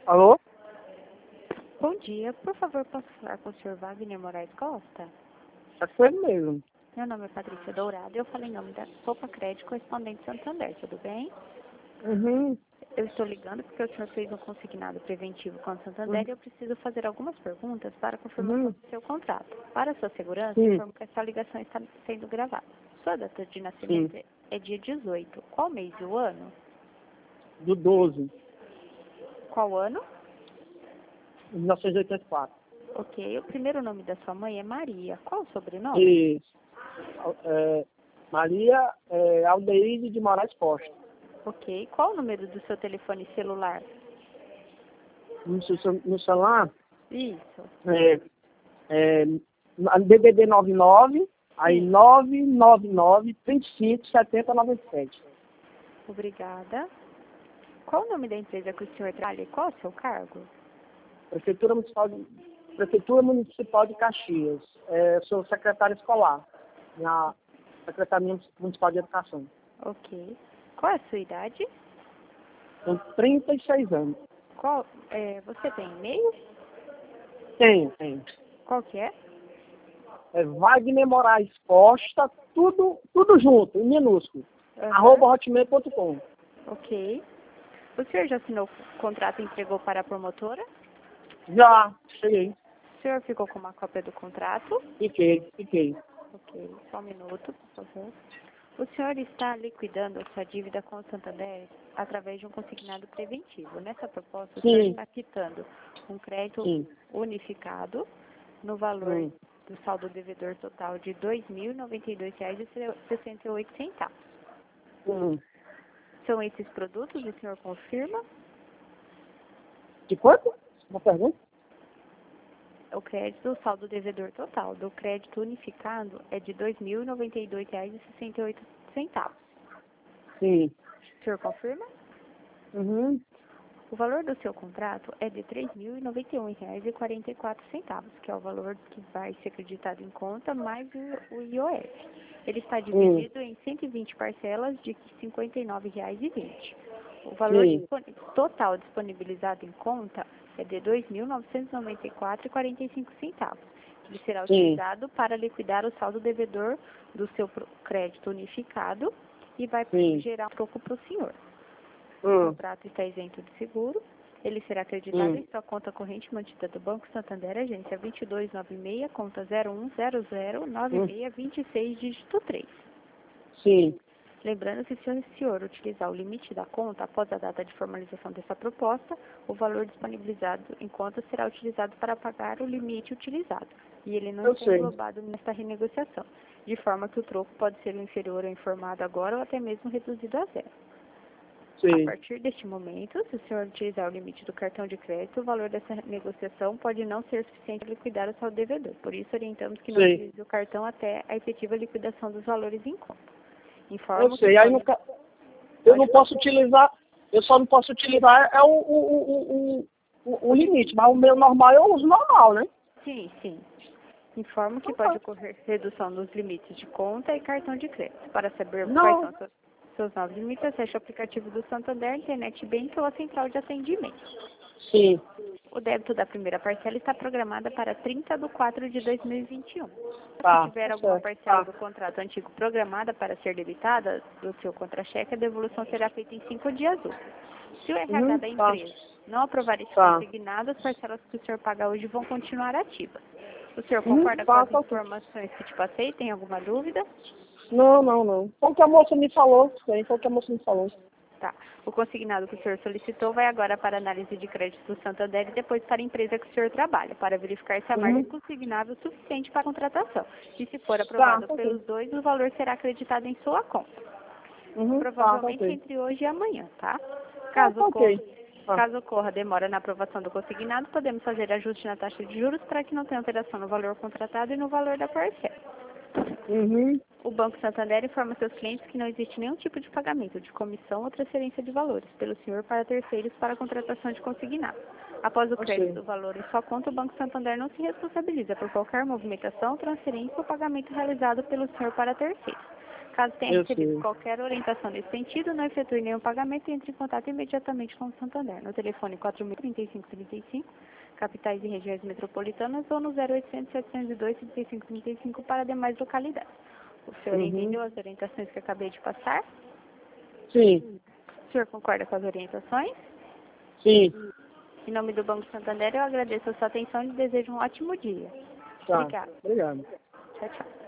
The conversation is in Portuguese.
Alô? Bom dia, por favor, posso falar com o senhor Wagner Moraes Costa? É com ele mesmo. Meu nome é Patrícia Dourado e eu falo em nome da Sopa Crédito Correspondente Santander, tudo bem? Uhum. Eu estou ligando porque o senhor fez um consignado preventivo com a Santander e eu preciso fazer algumas perguntas para a confirmação do seu contrato. Para a sua segurança, Sim. informo que essa ligação está sendo gravada. Sua data de nascimento é dia 18. Qual mês e o ano? Do 12, Qual ano? 1984. Ok. O primeiro nome da sua mãe é Maria. Qual o sobrenome? Isso. Maria Aldeide de Moraes Costa. Ok. Qual o número do seu telefone celular? No celular, Isso. DDD 99, aí Sim. 999 35 70 97. Obrigada. Qual o nome da empresa que o senhor trabalha e qual o seu cargo? Prefeitura Municipal de Caxias. Sou secretário escolar na Secretaria Municipal de Educação. Ok. Qual é a sua idade? Tenho 36 anos. Você tem e-mail? Tenho. Qual que é? Wagner Moraes Costa, tudo junto, em minúsculo. @hotmail.com. Ok. O senhor já assinou o contrato e entregou para a promotora? Já, cheguei. O senhor ficou com uma cópia do contrato? Fiquei. Ok. Só um minuto, por favor. O senhor está liquidando a sua dívida com o Santander através de um consignado preventivo. Nessa proposta, o senhor está quitando um crédito Sim. unificado no valor do saldo devedor total de R$ 2.092,68. São esses produtos, o senhor confirma? De quanto? Uma pergunta? O crédito, o saldo devedor total do crédito unificado é de R$ 2.092,68. Sim. O senhor confirma? Uhum. O valor do seu contrato é de R$ 3.091,44, que é o valor que vai ser acreditado em conta, mais o IOF. Ele está dividido em 120 parcelas de R$ 59,20. O valor total disponibilizado em conta é de R$ 2.994,45. Ele será utilizado para liquidar o saldo devedor do seu crédito unificado e vai gerar um troco para o senhor. O contrato está isento de seguro. Ele será acreditado em sua conta corrente mantida do Banco Santander, agência 2296, conta 01009626, dígito 3. Sim. Lembrando que se o senhor utilizar o limite da conta após a data de formalização dessa proposta, o valor disponibilizado em conta será utilizado para pagar o limite utilizado. E ele não está englobado nesta renegociação, de forma que o troco pode ser o inferior ao informado agora ou até mesmo reduzido a zero. Sim. A partir deste momento, se o senhor utilizar o limite do cartão de crédito, o valor dessa negociação pode não ser suficiente para liquidar o saldo devedor. Por isso, orientamos que não utilize o cartão até a efetiva liquidação dos valores em conta. Informo que eu não posso utilizar, eu só não posso utilizar o limite, mas o meu normal eu uso normal, né? Sim. Informo que pode ocorrer redução dos limites de conta e cartão de crédito. Para saber quais são seus novos limites, acesse o aplicativo do Santander, Internet Bank ou a central de atendimento. Sim. O débito da primeira parcela está programada para 30/4/2021. Se tiver alguma parcela do contrato antigo programada para ser debitada do seu contra-cheque, a devolução será feita em 5 dias úteis. Se o RH da empresa não aprovar esse consignado, as parcelas que o senhor paga hoje vão continuar ativas. O senhor concorda com as informações que te passei? Tem alguma dúvida? Não. Foi o que a moça me falou. Tá. O consignado que o senhor solicitou vai agora para análise de crédito do Santander e depois para a empresa que o senhor trabalha, para verificar se a margem consignável é suficiente para a contratação. E se for aprovado pelos dois, o valor será acreditado em sua conta. Provavelmente entre hoje e amanhã, tá? Caso ocorra demora na aprovação do consignado, podemos fazer ajuste na taxa de juros para que não tenha alteração no valor contratado e no valor da parcela. O Banco Santander informa seus clientes que não existe nenhum tipo de pagamento de comissão ou transferência de valores pelo senhor para terceiros para a contratação de consignado. Após o crédito do valor em sua conta, o Banco Santander não se responsabiliza por qualquer movimentação, transferência ou pagamento realizado pelo senhor para terceiros. Caso tenha Eu recebido sei. qualquer orientação nesse sentido, não efetue nenhum pagamento e entre em contato imediatamente com o Santander. No telefone 403535, capitais e regiões metropolitanas, ou no 0800 702 3535 para demais localidades. O senhor entendeu as orientações que eu acabei de passar? Sim, O senhor concorda com as orientações? sim. Em nome do Banco Santander, eu agradeço a sua atenção e desejo um ótimo dia. Tá. Obrigada. Obrigado. Tchau, tchau.